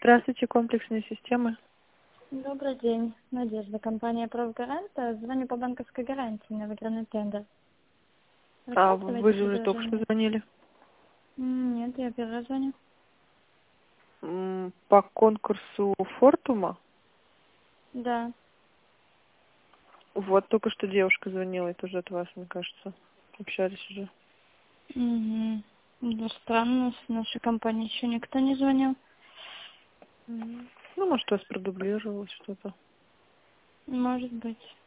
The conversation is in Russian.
Здравствуйте, комплексные системы. Добрый день. Надежда, компания «Профгаранта». Звоню по банковской гарантии на выигранный тендер. А вы Рассматриваете же уже только что предложение? звонили. Нет, я первый раз звоню. По конкурсу Фортума. Да. Вот только что девушка звонила, это уже от вас, мне кажется. Общались уже. Угу. Да, странно, с нашей компании еще никто не звонил. Ну, может, у вас продублировалось что-то. Может быть.